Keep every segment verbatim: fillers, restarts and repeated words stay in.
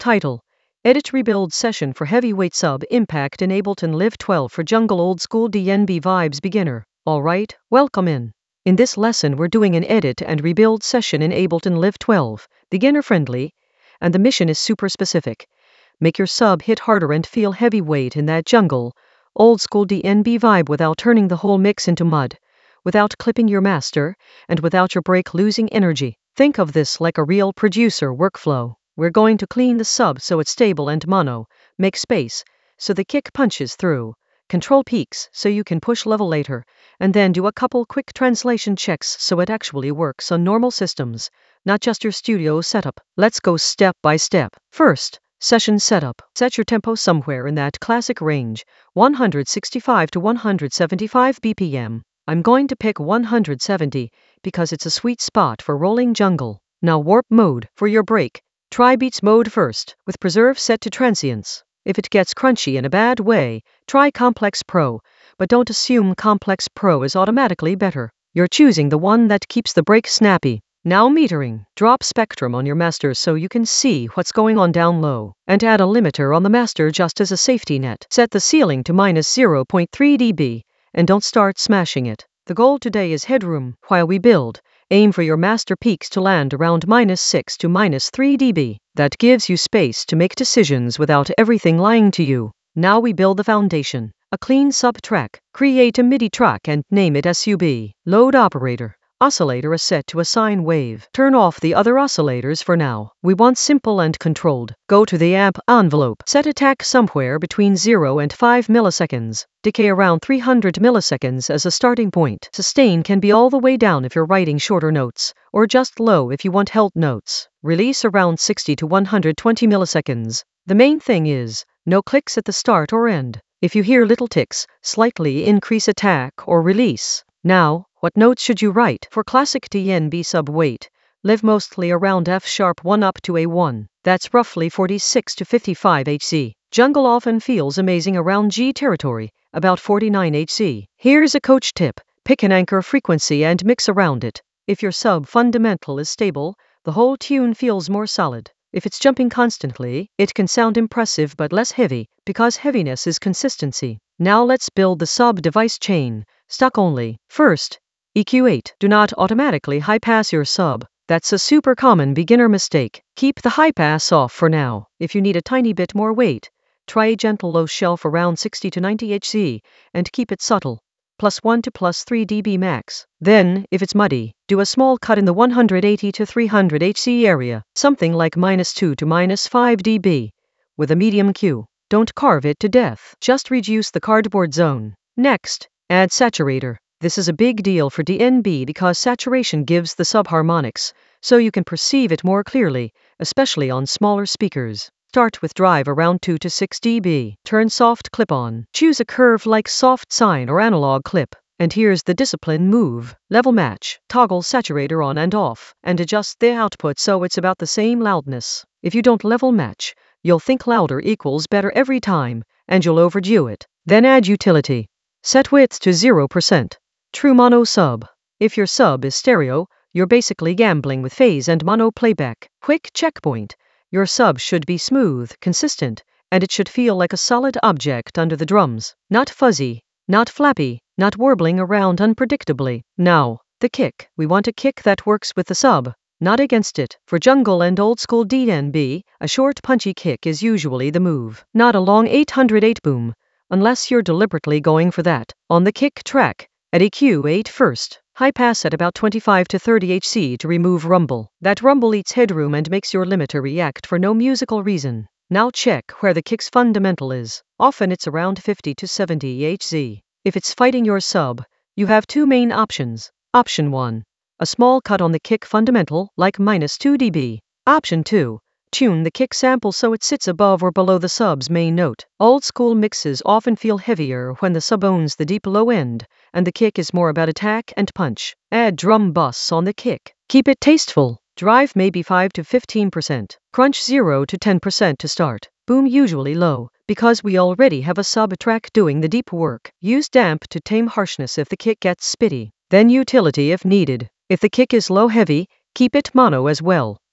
Title: Edit Rebuild Session for Heavyweight Sub Impact in Ableton Live twelve for Jungle Old School D N B Vibes Beginner. Alright, welcome in. In this lesson we're doing an edit and rebuild session in Ableton Live twelve, beginner friendly, and the mission is super specific. Make your sub hit harder and feel heavyweight in that jungle, old school D N B vibe without turning the whole mix into mud, without clipping your master, and without your break losing energy. Think of this like a real producer workflow. We're going to clean the sub so it's stable and mono, make space so the kick punches through, control peaks so you can push level later, and then do a couple quick translation checks so it actually works on normal systems, not just your studio setup. Let's go step by step. First, session setup. Set your tempo somewhere in that classic range, one hundred sixty-five to one hundred seventy-five B P M. I'm going to pick one hundred seventy because it's a sweet spot for rolling jungle. Now warp mode. For your break, try beats mode first, with preserve set to transients. If it gets crunchy in a bad way, try Complex Pro, but don't assume Complex Pro is automatically better. You're choosing the one that keeps the break snappy. Now metering. Drop Spectrum on your master so you can see what's going on down low, and add a limiter on the master just as a safety net. Set the ceiling to minus zero point three decibels, and don't start smashing it. The goal today is headroom. While we build, aim for your master peaks to land around minus six to minus three decibels. That gives you space to make decisions without everything lying to you. Now we build the foundation. A clean sub track. Create a MIDI track and name it sub. Load operator. Oscillator is set to a sine wave. Turn off the other oscillators for now. We want simple and controlled. Go to the amp envelope. Set attack somewhere between zero and five milliseconds. Decay around three hundred milliseconds as a starting point. Sustain can be all the way down if you're writing shorter notes, or just low if you want held notes. Release around sixty to one hundred twenty milliseconds. The main thing is, no clicks at the start or end. If you hear little ticks, slightly increase attack or release. Now, what notes should you write? For classic D N B sub weight, live mostly around F sharp one up to A one. That's roughly forty-six to fifty-five hertz. Jungle often feels amazing around G territory, about forty-nine hertz. Here's a coach tip. Pick an anchor frequency and mix around it. If your sub fundamental is stable, the whole tune feels more solid. If it's jumping constantly, it can sound impressive but less heavy, because heaviness is consistency. Now let's build the sub device chain. Stock only. First, E Q eight. Do not automatically high pass your sub. That's a super common beginner mistake. Keep the high pass off for now. If you need a tiny bit more weight, try a gentle low shelf around sixty to ninety hertz, and keep it subtle. Plus one to plus three decibels max. Then, if it's muddy, do a small cut in the one hundred eighty to three hundred hertz area, something like minus two to minus five decibels, with a medium Q. Don't carve it to death. Just reduce the cardboard zone. Next, add saturator. This is a big deal for D N B because saturation gives the subharmonics, so you can perceive it more clearly, especially on smaller speakers. Start with drive around two to six decibels. Turn soft clip on. Choose a curve like soft sine or analog clip. And here's the discipline move. Level match. Toggle saturator on and off, and adjust the output so it's about the same loudness. If you don't level match, you'll think louder equals better every time, and you'll overdo it. Then add utility. Set width to zero percent. True mono sub. If your sub is stereo, you're basically gambling with phase and mono playback. Quick checkpoint. Your sub should be smooth, consistent, and it should feel like a solid object under the drums. Not fuzzy, not flappy, not warbling around unpredictably. Now, the kick. We want a kick that works with the sub, not against it. For jungle and old school D N B, a short punchy kick is usually the move. Not a long eight hundred eight boom, unless you're deliberately going for that. On the kick track, at E Q eight first. High pass at about twenty-five to thirty hertz to remove rumble. That rumble eats headroom and makes your limiter react for no musical reason. Now check where the kick's fundamental is. Often it's around fifty to seventy hertz. If it's fighting your sub, you have two main options. Option one. A small cut on the kick fundamental, like minus two decibels. Option two. Tune the kick sample so it sits above or below the sub's main note. Old school mixes often feel heavier when the sub owns the deep low end, and the kick is more about attack and punch. Add drum bus on the kick. Keep it tasteful. Drive maybe five to fifteen percent. Crunch zero to ten percent to start. Boom usually low, because we already have a sub track doing the deep work. Use damp to tame harshness if the kick gets spitty. Then utility if needed. If the kick is low heavy, keep it mono as well.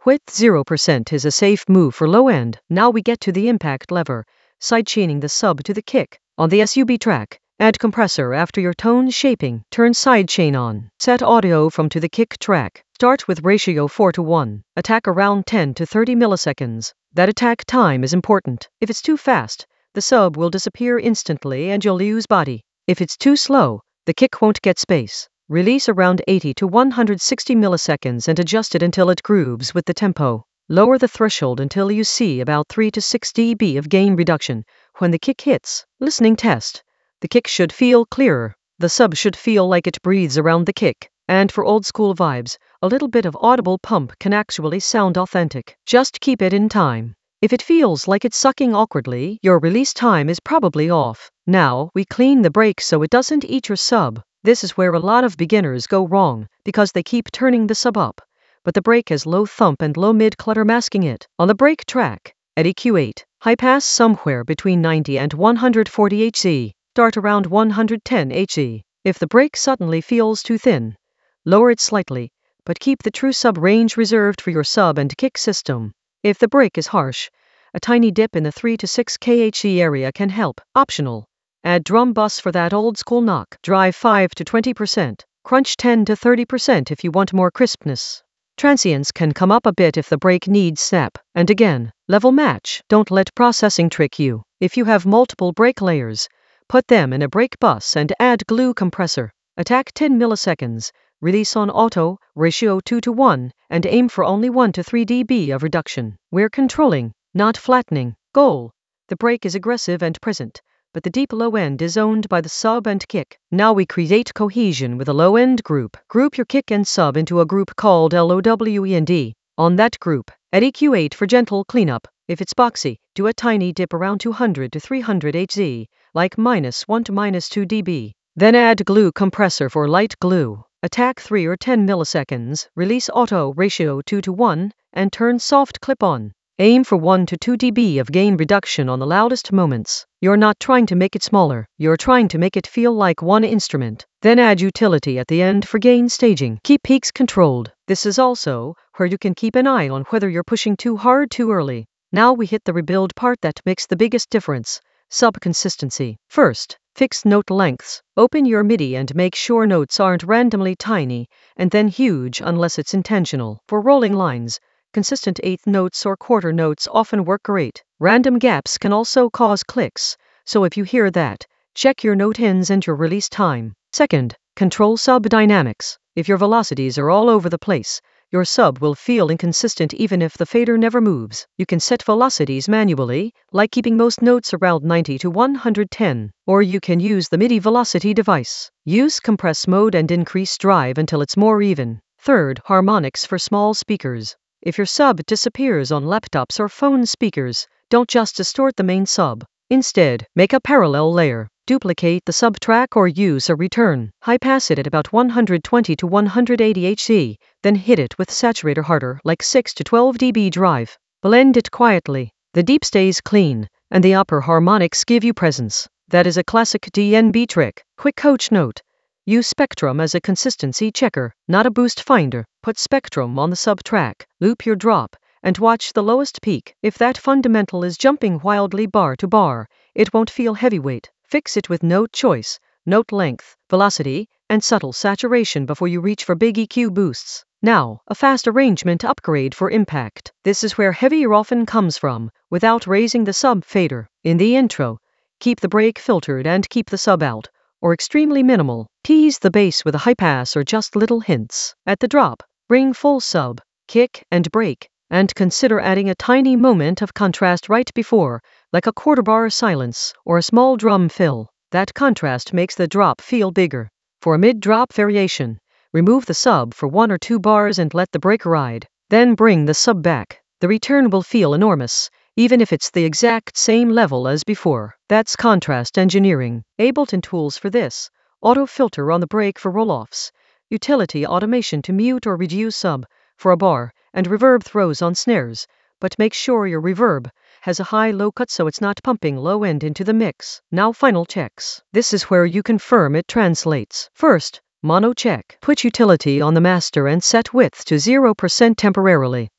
Width zero percent is a safe move for low end. Now we get to the impact lever, side chaining the sub to the kick. On the S U B track, add compressor after your tone shaping. Turn side chain on. Set audio from to the kick track. Start with ratio four to one. Attack around ten to thirty milliseconds. That attack time is important. If it's too fast, the sub will disappear instantly and you'll lose body. If it's too slow, the kick won't get space. Release around eighty to one hundred sixty milliseconds and adjust it until it grooves with the tempo. Lower the threshold until you see about three to six decibels of gain reduction. When the kick hits, listening test. The kick should feel clearer. The sub should feel like it breathes around the kick. And for old school vibes, a little bit of audible pump can actually sound authentic. Just keep it in time. If it feels like it's sucking awkwardly, your release time is probably off. Now, we clean the break so it doesn't eat your sub. This is where a lot of beginners go wrong, because they keep turning the sub up. But the break has low thump and low mid clutter masking it. On the break track, at E Q eight, high pass somewhere between ninety and one hundred forty hertz. Start around one hundred ten hertz. If the break suddenly feels too thin, lower it slightly, but keep the true sub range reserved for your sub and kick system. If the break is harsh, a tiny dip in the three to six kilohertz area can help. Optional. Add drum bus for that old school knock. Drive five to twenty percent. Crunch ten to thirty percent if you want more crispness. Transients can come up a bit if the break needs snap. And again, level match. Don't let processing trick you. If you have multiple break layers, put them in a break bus and add glue compressor. Attack ten milliseconds. Release on auto, ratio two to one, and aim for only one to three decibels of reduction. We're controlling, not flattening. Goal. The break is aggressive and present, but the deep low end is owned by the sub and kick. Now we create cohesion with a low end group. Group your kick and sub into a group called L O W E N D. On that group, at E Q eight for gentle cleanup. If it's boxy, do a tiny dip around two hundred to three hundred hertz, like minus one to minus two decibels. Then add glue compressor for light glue. Attack three or ten milliseconds, release auto ratio two to one, and turn soft clip on. Aim for one to two decibels of gain reduction on the loudest moments. You're not trying to make it smaller, you're trying to make it feel like one instrument. Then add utility at the end for gain staging. Keep peaks controlled. This is also where you can keep an eye on whether you're pushing too hard too early. Now we hit the rebuild part that makes the biggest difference. Sub consistency. First, fix note lengths. Open your MIDI and make sure notes aren't randomly tiny and then huge unless it's intentional. For rolling lines, consistent eighth notes or quarter notes often work great. Random gaps can also cause clicks, so if you hear that, check your note ends and your release time. Second, control sub dynamics. If your velocities are all over the place, your sub will feel inconsistent even if the fader never moves. You can set velocities manually, like keeping most notes around ninety to one hundred ten, or you can use the MIDI velocity device. Use compress mode and increase drive until it's more even. Third, harmonics for small speakers. If your sub disappears on laptops or phone speakers, don't just distort the main sub. Instead, make a parallel layer. Duplicate the sub track or use a return. High pass it at about one hundred twenty to one hundred eighty hertz, then hit it with saturator harder like six to twelve decibel drive. Blend it quietly. The deep stays clean, and the upper harmonics give you presence. That is a classic D N B trick. Quick coach note. Use Spectrum as a consistency checker, not a boost finder. Put Spectrum on the sub track, loop your drop, and watch the lowest peak. If that fundamental is jumping wildly bar to bar, it won't feel heavyweight. Fix it with note choice, note length, velocity, and subtle saturation before you reach for big E Q boosts. Now, a fast arrangement upgrade for impact. This is where heavier often comes from, without raising the sub fader. In the intro, keep the break filtered and keep the sub out, or extremely minimal. Tease the bass with a high pass or just little hints. At the drop, bring full sub, kick, and break, and consider adding a tiny moment of contrast right before, like a quarter bar silence or a small drum fill. That contrast makes the drop feel bigger. For a mid-drop variation, remove the sub for one or two bars and let the break ride. Then bring the sub back. The return will feel enormous, even if it's the exact same level as before. That's contrast engineering. Ableton tools for this. Auto filter on the break for roll-offs. Utility automation to mute or reduce sub for a bar, and reverb throws on snares. But make sure your reverb has a high-low cut so it's not pumping low end into the mix. Now final checks. This is where you confirm it translates. First, mono check. Put utility on the master and set width to zero percent temporarily.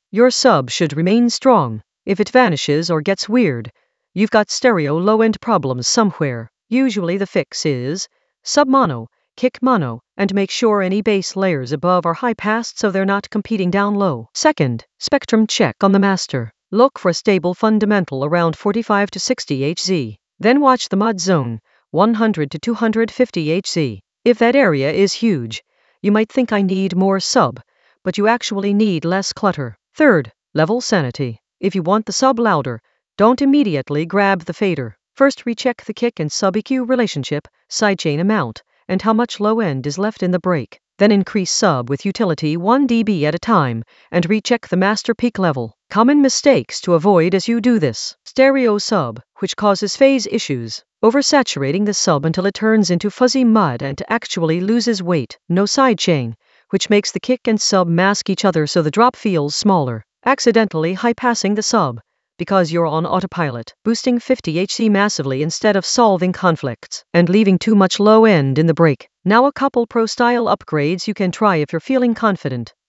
Your sub should remain strong. If it vanishes or gets weird, you've got stereo low-end problems somewhere. Usually the fix is sub mono, kick mono, and make sure any bass layers above are high-passed so they're not competing down low. Second, spectrum check on the master. Look for a stable fundamental around forty-five to sixty hertz. Then watch the mud zone, one hundred to two hundred fifty hertz. If that area is huge, you might think I need more sub, but you actually need less clutter. Third, level sanity. If you want the sub louder, don't immediately grab the fader. First recheck the kick and sub E Q relationship, sidechain amount, and how much low end is left in the break. Then increase sub with utility one decibel at a time, and recheck the master peak level. Common mistakes to avoid as you do this. Stereo sub, which causes phase issues. Oversaturating the sub until it turns into fuzzy mud and actually loses weight. No sidechain, which makes the kick and sub mask each other so the drop feels smaller. Accidentally high-passing the sub, because you're on autopilot, boosting fifty hertz massively instead of solving conflicts, and leaving too much low end in the break. Now a couple pro-style upgrades you can try if you're feeling confident.